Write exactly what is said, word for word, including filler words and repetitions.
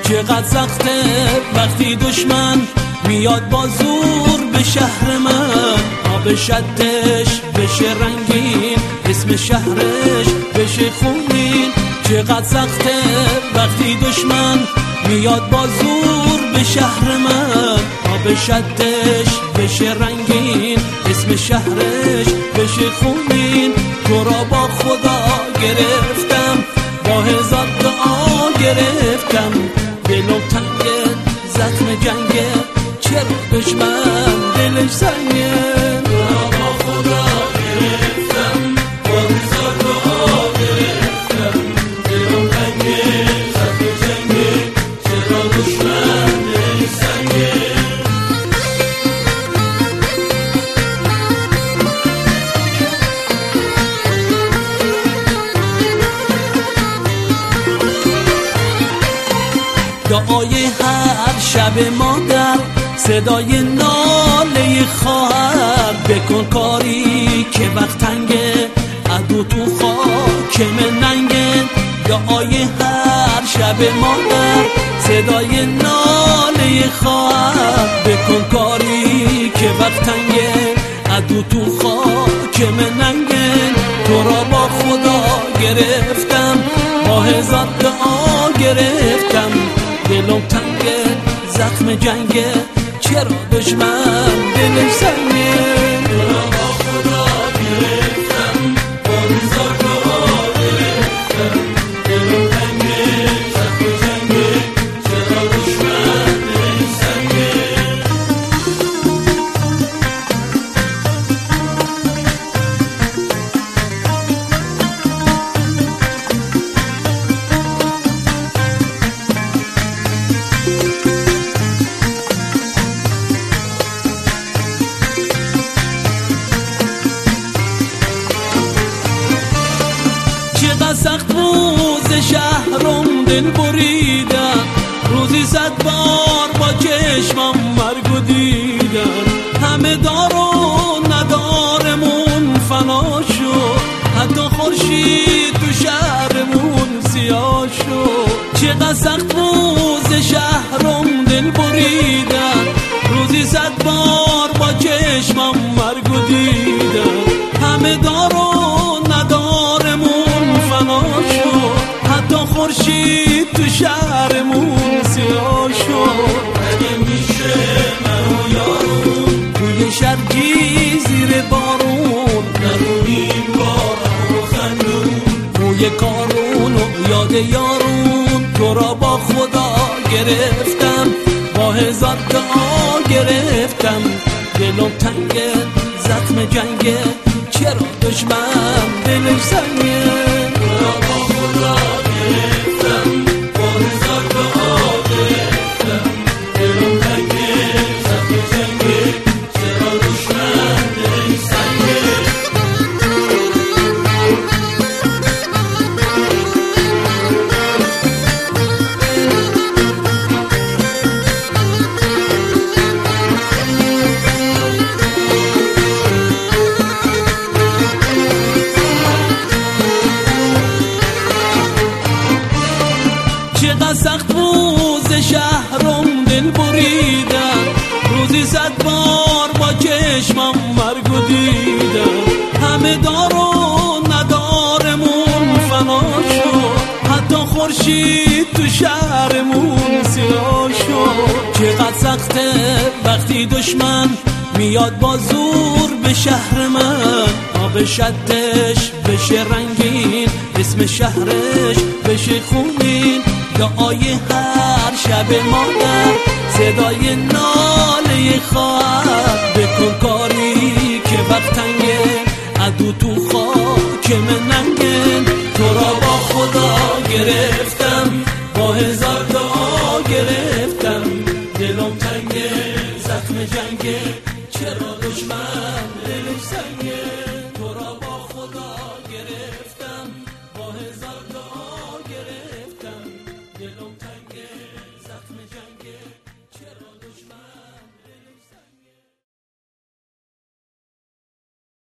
چقدر سخته وقتی دشمن میاد با زور به شهر من. آب شدش بشه رنگین، اسم شهرش بشه خونین. چقدر سخته وقتی دشمن میاد با زور به شهر من. آب شدش بشه رنگین، اسم شهرش بشه خونین. تو را با خدا گرفتم، با هزار دعا گرفتم. دلم تنگه، زخم جنگه، چرا دشمن دلش سنگه. تو را با خدا گرفتم، با هزار دعا گرفتم. دلم تنگه، زخم جنگه، چرا دشمن دلش سنگه. دعای هر شب مادر، صدای ناله خواهر. بکن کاری که وقت تنگه، عدو تو خاکم ننگه. دعای هر شب مادر، صدای ناله خواهر. بکن کاری که وقت تنگه، عدو تو خاکم ننگه. تو را با خدا گرفتم، با هزار دعا گرفتم. دلم تنگه، زخم جنگه، چرا دشمن دلش سنگه. تو را با خدا گرفتم، با هزار دعا گرفتم. دلم تنگه، زخم جنگه، چرا دشمن دلش سنگه. چقدر سخت روز شهرم دل بریدن. روزی صد بار با چشمم مرگو دیدن. همه دار و ندارمون فنا شد، حتی خورشید تو شهرمون سیاه شد. چقدر سخت روز شهرم دل بریدن. روزی صد بار با چشمم مرگو دیدن. همه دار و ندارمون فنا شد، حتی خورشید تو شهرمون سیاه شد. اگه میشه من و یارون توی شرجی زیر بارون، نرونیم بارم و خندون. موی کارون و یاد یارون. تو را با خدا گرفتم، با هزار دعا گرفتم. دلم تنگه، زخم جنگه، چرا دشمن دلش سنگه. تو را با خدا گرفتم، با هزار دعا گرفتم. دلم تنگه، زخم جنگه، چرا دشمن دلش سنگه. چقدر سخت روز شهرم دل بریدن. روزی صد بار با چشمم مرگو دیدن. همه دار و ندارمون فنا شد، حتی خورشید تو شهرمون سیاه شد. چقدر سخته وقتی دشمن میاد با زور به شهر من. آب شدش بشه رنگین، اسم شهرش بشه خونین. دعای هر شب مادر، صدای ناله خواهر. بکن کاری که وقت تنگه، عدو تو خاکم ننگه. تو را با خدا گرفتم، با هزار دعا گرفتم. دلم تنگه، زخم جنگه، چرا